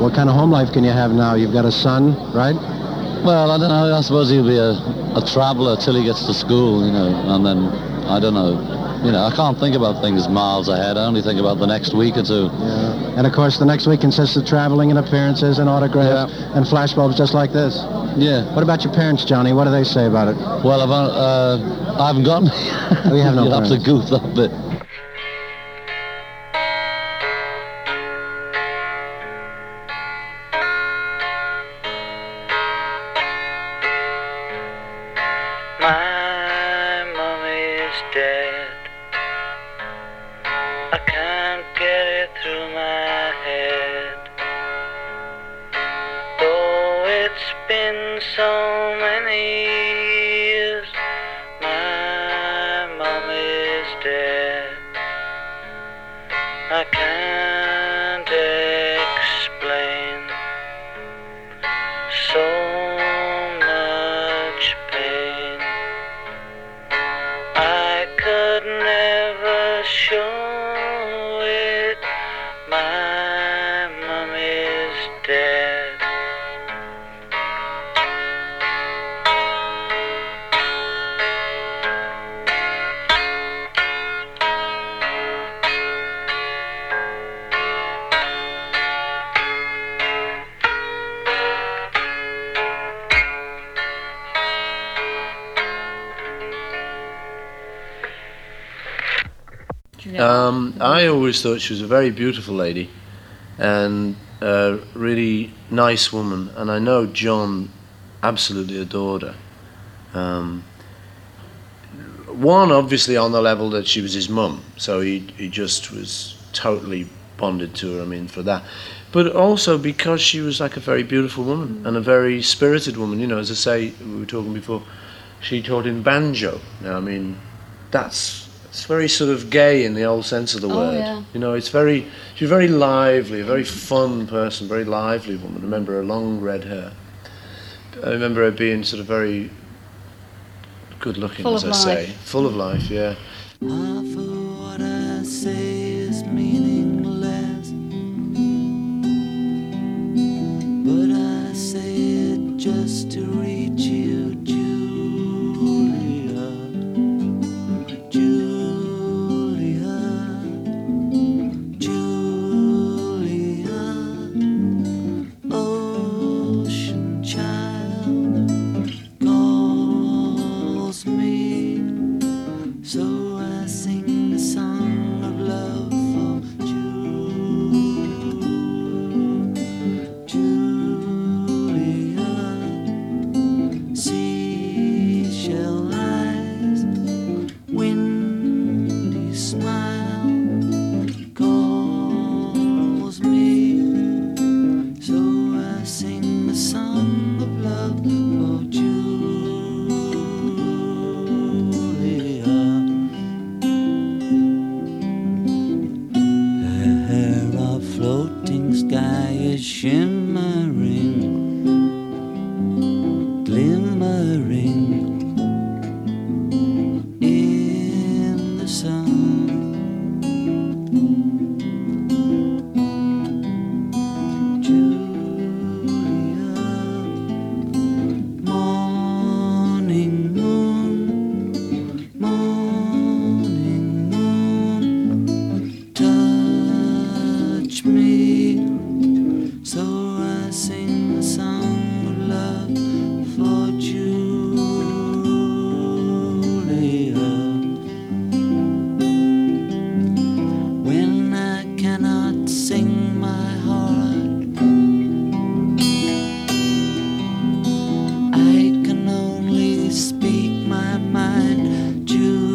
What kind of home life can you have now? You've got a son, right? Well, I don't know. I suppose he'll be a traveller till he gets to school, and then, I don't know. I can't think about things miles ahead. I only think about the next week or two. Yeah. And, of course, the next week consists of traveling and appearances and autographs and flashbulbs just like this. Yeah. What about your parents, Johnny? What do they say about it? Well, I haven't got any. Oh, you have no You'll parents. have to goof that bit. I always thought she was a very beautiful lady and a really nice woman, and I know John absolutely adored her. One, obviously on the level that she was his mum, so he just was totally bonded to her, for that. But also because she was like a very beautiful woman and a very spirited woman, as I say, we were talking before, she taught him banjo. Now, it's very sort of gay in the old sense of the word. Yeah. She's very lively, a very fun person, very lively woman. I remember her long red hair. I remember her being sort of very good looking, full as I say. Full of life, yeah. Half of what I say is meaningless, but I say it just to reach you, Julia. Ocean child calls me, so I sing the song of love for Julia. Seashell eyes, windy smile calls me, so I sing the song of love for Julia. Her hair of floating sky is shimmering, glimmering in the sun. Julia, morning moon, touch me, so I sing the song of love for Julia. When I cannot sing my heart, I can only speak my mind, Julia.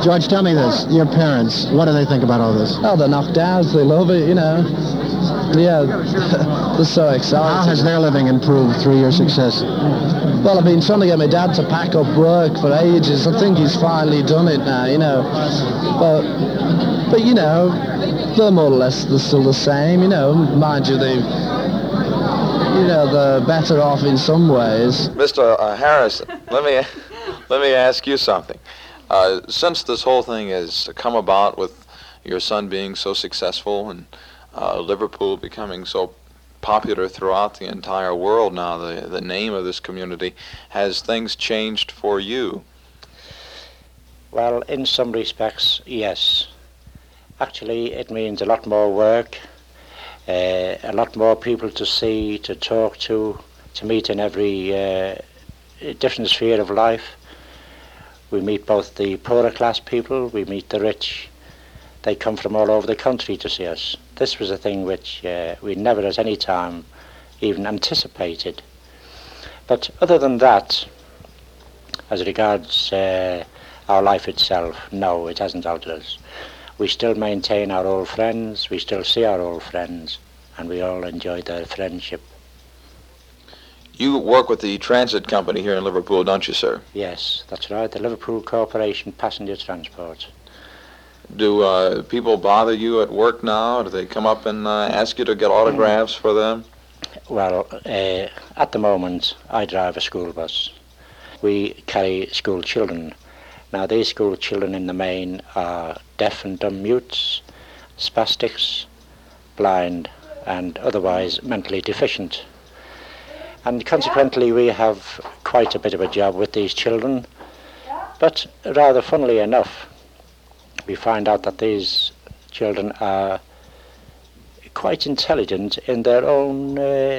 George, tell me this. Your parents, what do they think about all this? Oh, they're knocked out. They love it, you know. Yeah, they're so excited. How has their living improved through your success? Well, I've been trying to get my dad to pack up work for ages. I think he's finally done it now, you know. But you know, they're more or less still the same, you know. Mind you, they're better off in some ways. Mr. Harrison, let me ask you something. Since this whole thing has come about with your son being so successful and Liverpool becoming so popular throughout the entire world now, the name of this community, has things changed for you? Well, in some respects, yes. Actually, it means a lot more work, a lot more people to see, to talk to meet in every different sphere of life. We meet both the poorer class people, we meet the rich. They come from all over the country to see us. This was a thing which we never at any time even anticipated. But other than that, as regards our life itself, no, it hasn't altered us. We still maintain our old friends, we still see our old friends, and we all enjoy their friendship. You work with the transit company here in Liverpool, don't you, sir? Yes, that's right, the Liverpool Corporation Passenger Transport. Do people bother you at work now? Do they come up and ask you to get autographs for them? Well, at the moment, I drive a school bus. We carry school children. Now, these school children in the main are deaf and dumb mutes, spastics, blind, and otherwise mentally deficient. And consequently, we have quite a bit of a job with these children. But rather funnily enough, we find out that these children are quite intelligent in their own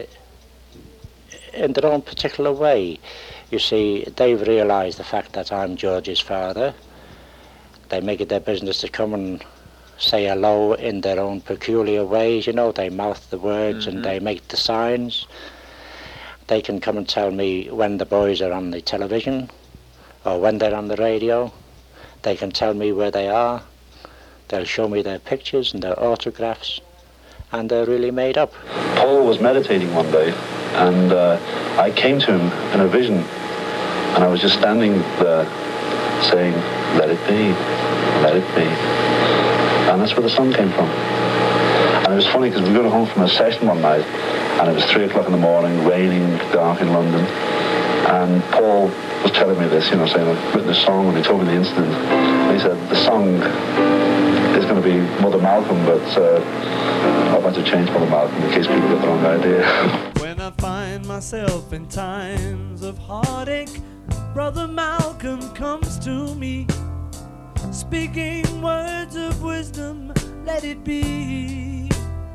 particular way. You see, they've realised the fact that I'm George's father. They make it their business to come and say hello in their own peculiar ways. You know, they mouth the words and they make the signs. They can come and tell me when the boys are on the television or when they're on the radio. They can tell me where they are. They'll show me their pictures and their autographs, and they're really made up. Paul was meditating one day, and I came to him in a vision, and I was just standing there saying, "Let it be, let it be." And that's where the song came from. And it was funny because we got home from a session one night, and it was 3 o'clock in the morning, raining, dark in London, and Paul was telling me this, you know, saying I've written a song, and he told me the incident. And he said, the song is going to be Mother Malcolm, but I'd like to change Mother Malcolm in case people get the wrong idea. When I find myself in times of heartache, Brother Malcolm comes to me, speaking words of wisdom, let it be.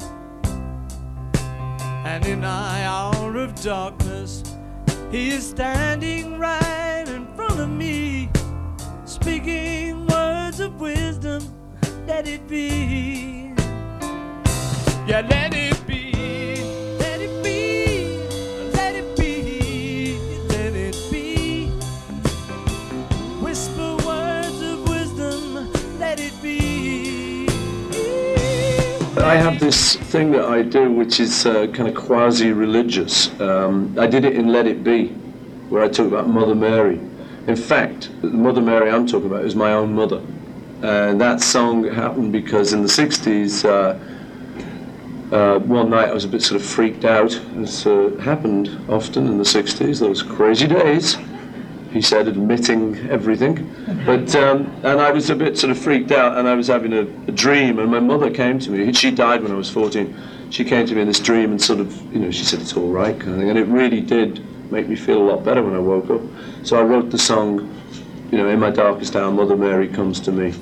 And in my hour of darkness, he is standing right in front of me, speaking words of wisdom, let it be. Yeah, let it be, let it be, let it be, let it be. Whisper words of wisdom, let it be. I have this thing that I do which is kind of quasi-religious. I did it in Let It Be, where I talk about Mother Mary. In fact, the Mother Mary I'm talking about is my own mother. And that song happened because in the 60s, one night I was a bit sort of freaked out, as happened often in the 60s, those crazy days. He said, admitting everything. But and I was a bit sort of freaked out, and I was having a dream, and my mother came to me. She died when I was 14. She came to me in this dream and sort of, you know, she said, it's all right, kind of thing. And it really did make me feel a lot better when I woke up. So I wrote the song, you know, in my darkest hour, Mother Mary comes to me.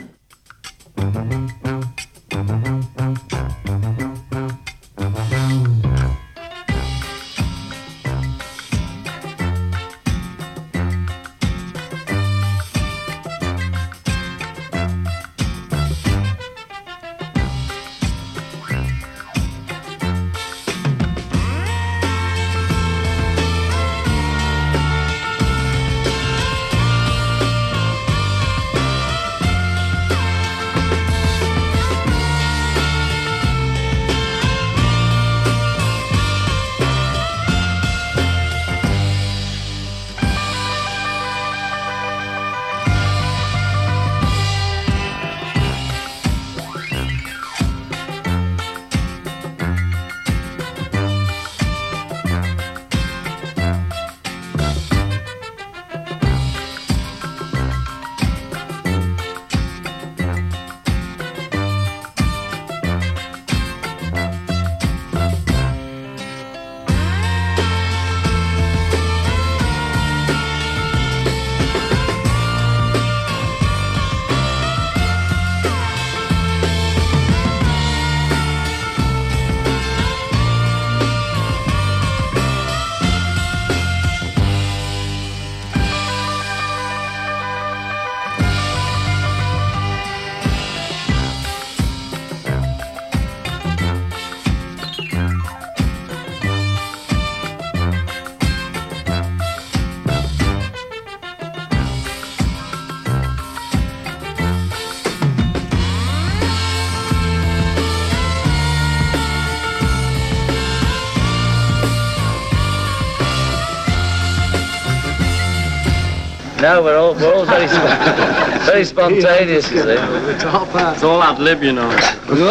No, we're all very, very spontaneous, you see. It's all ad-lib, you know.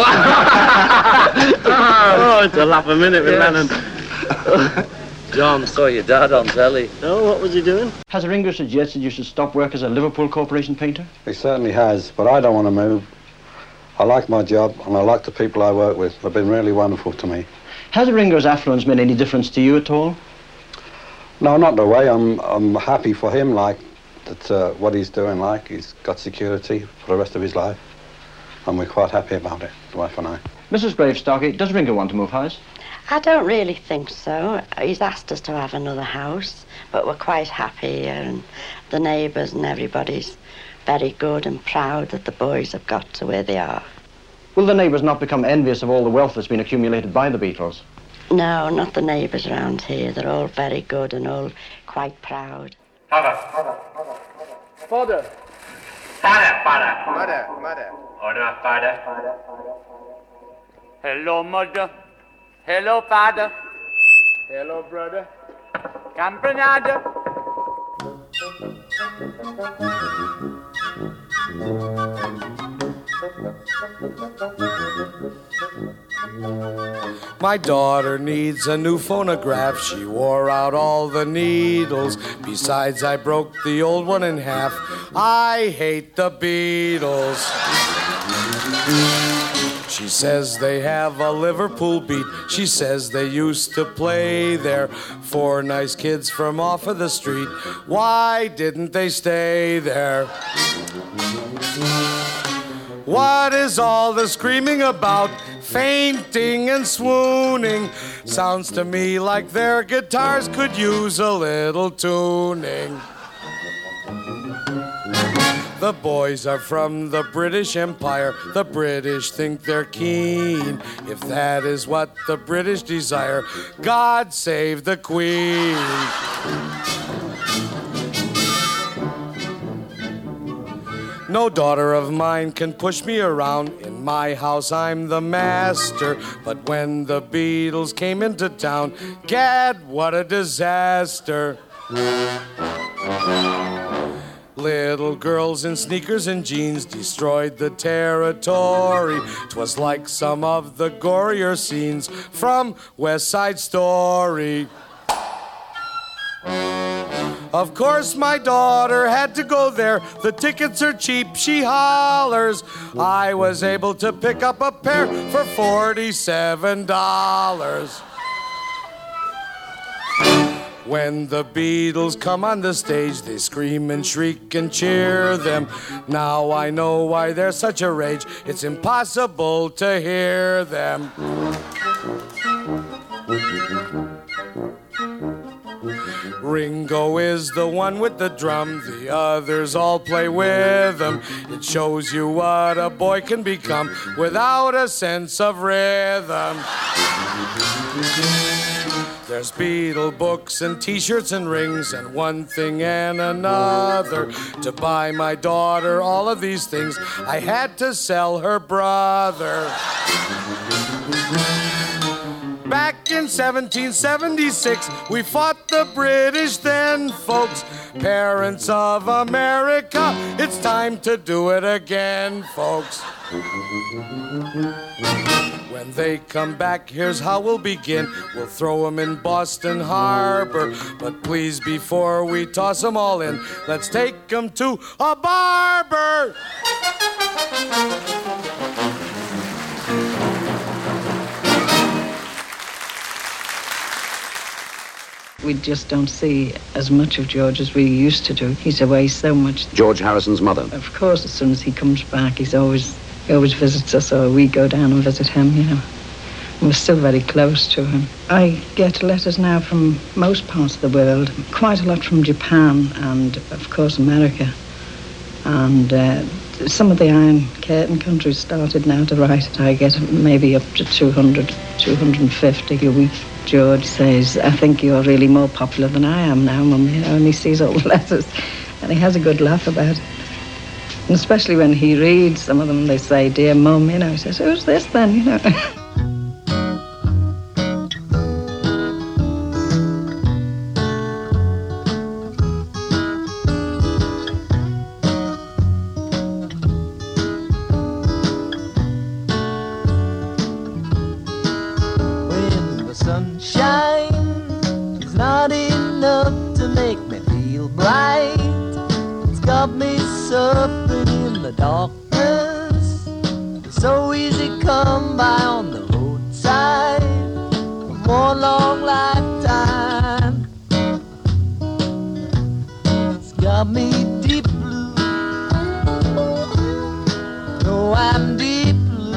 Oh, it's a laugh a minute with Lennon. John saw your dad on telly. No, what was he doing? Has Ringo suggested you should stop work as a Liverpool Corporation painter? He certainly has, but I don't want to move. I like my job, and I like the people I work with. They've been really wonderful to me. Has Ringo's affluence made any difference to you at all? No, not in a way. I'm happy for him, like, that what he's doing, like, he's got security for the rest of his life. And we're quite happy about it, the wife and I. Mrs. Gravestocky, does Ringo want to move house? I don't really think so. He's asked us to have another house, but we're quite happy, and the neighbours and everybody's very good and proud that the boys have got to where they are. Will the neighbours not become envious of all the wealth that's been accumulated by the Beatles? No, not the neighbours around here. They're all very good and all quite proud. Father. Mother. Order, father. Hello, mother. Hello, father. Hello, brother. Campanada. My daughter needs a new phonograph. She wore out all the needles. Besides, I broke the old one in half. I hate the Beatles. She says they have a Liverpool beat. She says they used to play there. 4 nice kids from off of the street. Why didn't they stay there? What is all the screaming about? Fainting and swooning. Sounds to me like their guitars could use a little tuning. The boys are from the British Empire. The British think they're keen. If that is what the British desire, God save the Queen. No daughter of mine can push me around. In my house I'm the master. But when the Beatles came into town, gad, what a disaster. Little girls in sneakers and jeans destroyed the territory. 'Twas like some of the gorier scenes from West Side Story. Of course my daughter had to go there. The tickets are cheap, she hollers. I was able to pick up a pair for $47. When the Beatles come on the stage, they scream and shriek and cheer them. Now I know why they're such a rage. It's impossible to hear them. Ringo is the one with the drum, the others all play with him. It shows you what a boy can become without a sense of rhythm. There's Beatle books and t-shirts and rings and one thing and another. To buy my daughter all of these things, I had to sell her brother. Back in 1776, we fought the British then, folks. Parents of America, it's time to do it again, folks. When they come back, here's how we'll begin. We'll throw them in Boston Harbor. But please, before we toss them all in, let's take them to a barber. We just don't see as much of George as we used to do. He's away so much. George Harrison's mother. Of course, as soon as he comes back, he always visits us, or we go down and visit him, you know. And we're still very close to him. I get letters now from most parts of the world, quite a lot from Japan and, of course, America. And some of the Iron Curtain countries started now to write. I get maybe up to 200, 250 a week. George says, I think you're really more popular than I am now, Mum, you know, and he sees all the letters, and he has a good laugh about it. And especially when he reads some of them, they say, dear Mum, you know, he says, who's this then, you know? enough to make me feel bright. It's got me suffering in the darkness. It's so easy come by on the roadside for one long lifetime. It's got me deep blue. No, I'm deep blue.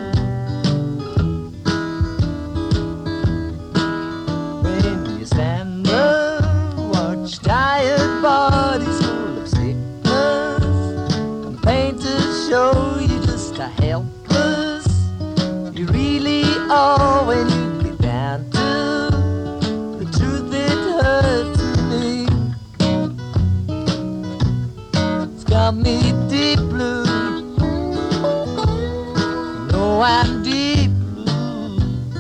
When you stand up, watch tired bodies full of sickness, and painters show you just how helpless you really are when you get down to the truth. It hurts me. It's got me deep blue. No, I'm deep blue.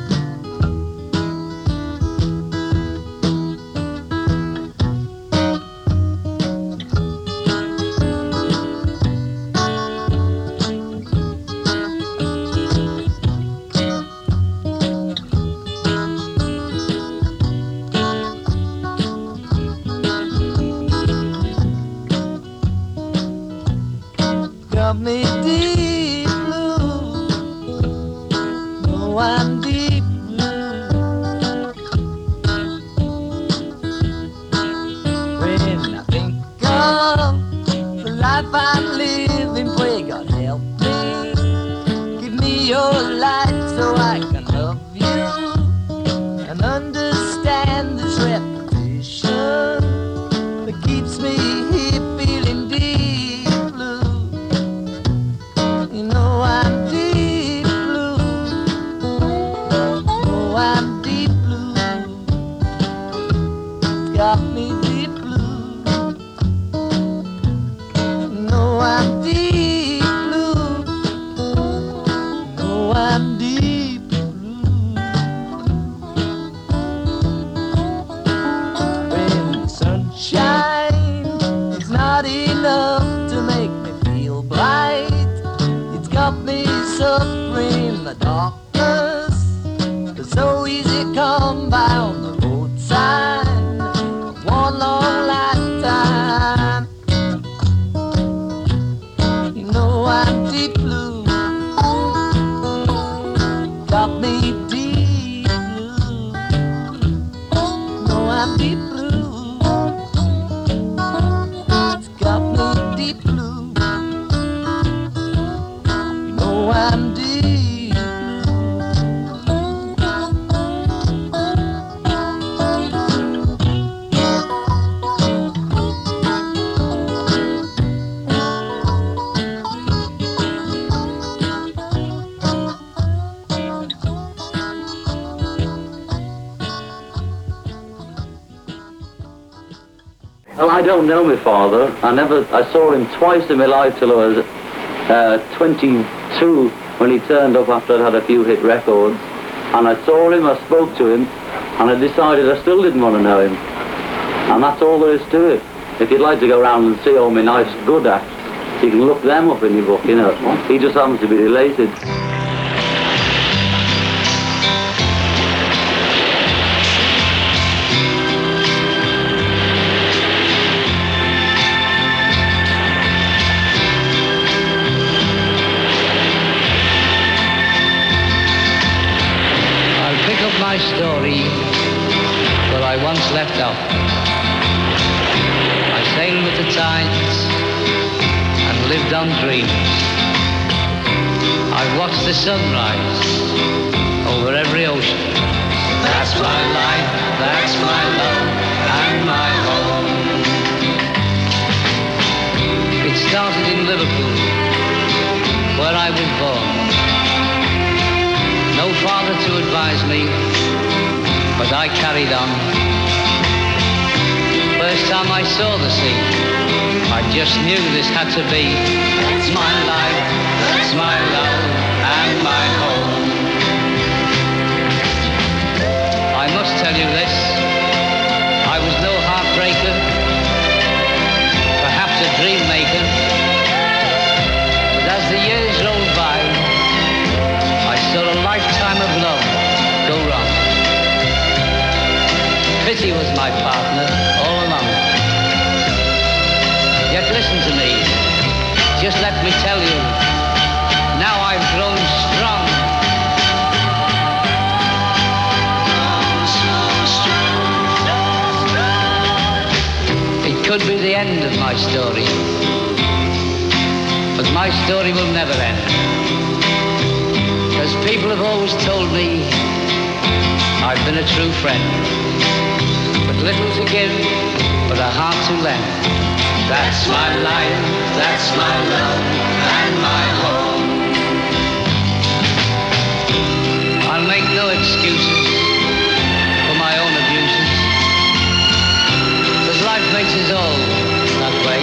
Got me deep blue. No, I'm deep blue. When I think of the life I'm living, pray God help me. Give me your light so I can love you and understand this repetition that keeps me here feeling deep blue. You know I'm deep blue. Oh, I'm deep blue. Got me deep blue. No, I'm deep blue. No, I'm deep blue. When the sunshine is not enough to make me feel bright, it's got me suffering in the darkness. It's so easy come by on the roadside. One long lifetime. You know I'm deep blue. Got me deep blue. No, I'm deep blue. It's got me deep blue. You know I'm deep blue. Well, I don't know my father. I saw him twice in my life till I was 22 when he turned up after I'd had a few hit records. And I saw him, I spoke to him, and I decided I still didn't want to know him. And that's all there is to it. If you'd like to go around and see all my nice good acts, you can look them up in your book, you know. He just happens to be related. My story where I once left off. I sailed with the tides and lived on dreams. I've watched the sunrise over every ocean. That's my life, that's my love, and my home. It started in Liverpool, where I was born. No father to advise me, but I carried on. First time I saw the sea, I just knew this had to be. That's my life, that's my love, and my home. I must tell you this, I was no heartbreaker, perhaps a dream maker, but as the years rolled by, I saw a lifetime of love go wrong. Pity was my partner, me tell you, now I've grown strong. It could be the end of my story, but my story will never end. Because people have always told me I've been a true friend. But little to give, but a heart to lend. That's my life, that's my love, and my home. I'll make no excuses for my own abuses, 'cause life makes us all that way.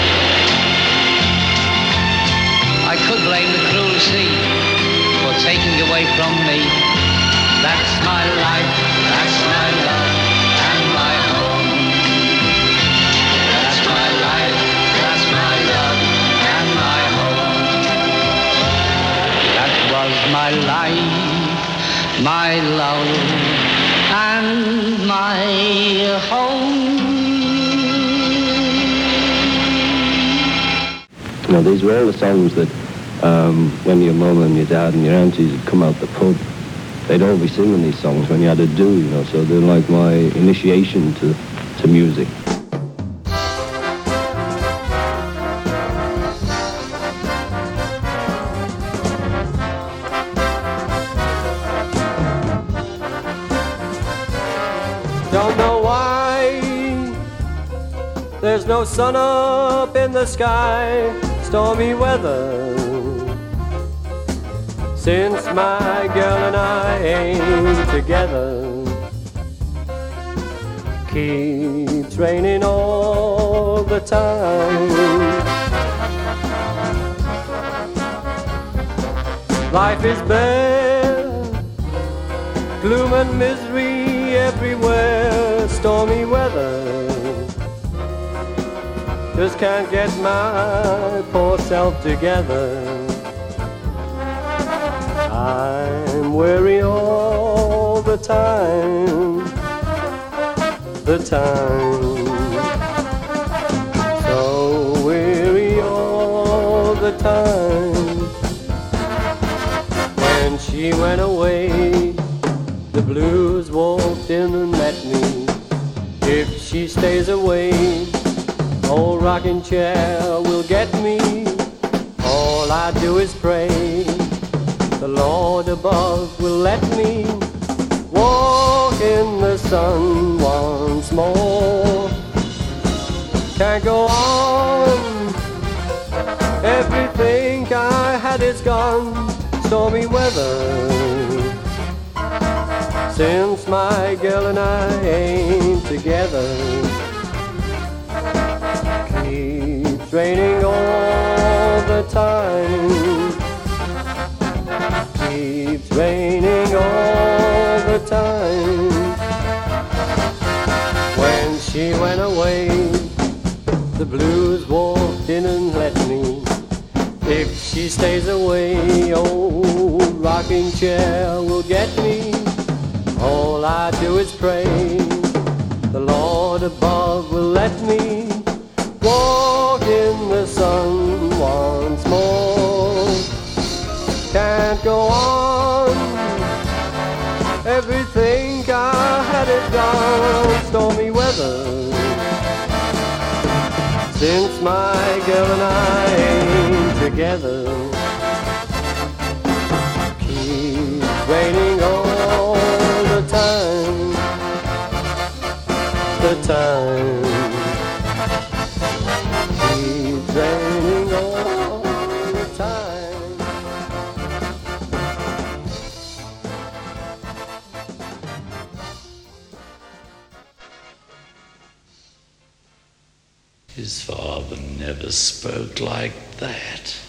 I could blame the cruel sea for taking away from me. That's my life, that's my love, and my home. That's my life, that's my love, and my home. That was my life, my love, and my home. You know, these were all the songs that when your mum and your dad and your aunties would come out the pub, they'd all be singing these songs when you had a do, you know, so they're like my initiation to music. Don't know why there's no sun up in the sky, stormy weather. Since my girl and I ain't together, keeps raining all the time. Life is bare, gloom and misery everywhere, stormy weather. Just can't get my poor self together. I'm weary all the time, so weary all the time. When she went away, the blues walked in and met me. If she stays away, old rocking chair will get me. All I do is pray the Lord above will let me walk in the sun once more. Can't go on, everything I had is gone, stormy weather. Since my girl and I ain't together, keeps raining all the time. Keeps raining all the time. When she went away, the blues walked in and let me. If she stays away, old rocking chair will get me. All I do is pray the Lord above will let me walk in the sun once more. Can't go on, everything I had is gone, stormy weather. Since my girl and I ain't together, keeps raining all the time, keeps raining all the time. His father never spoke like that.